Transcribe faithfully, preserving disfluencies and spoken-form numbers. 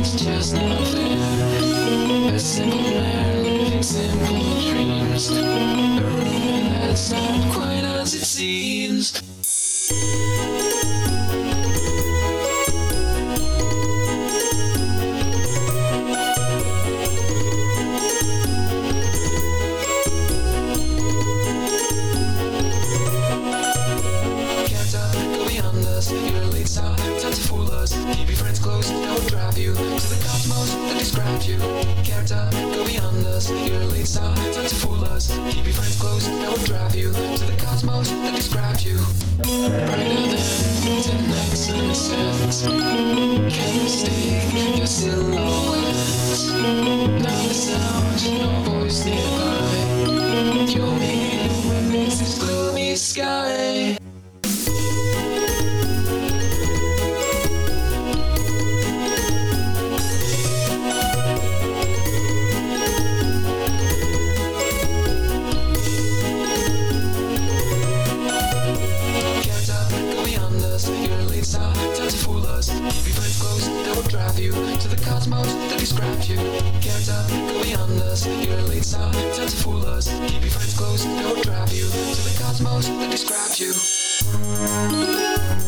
It's just not fair. A simple man living simple dreams. A room that's not quite as it seems. You're a late star, time to fool us. Keep your friends close, that will drive you to the cosmos that described you. Character, go beyond us. You're a late star, time to fool us. Keep your friends close, that will drive you to the cosmos that described you. Brighter than tonight sunsets, can't mistake your silhouette. Not the sound, no voice nearby. You're me amidst this gloomy sky. Time to fool us. Keep your friends close, that will drive you to the cosmos that described you. Character, go beyond us. You're a late star, time to fool us. Keep your friends close, that will drive you to the cosmos that described you.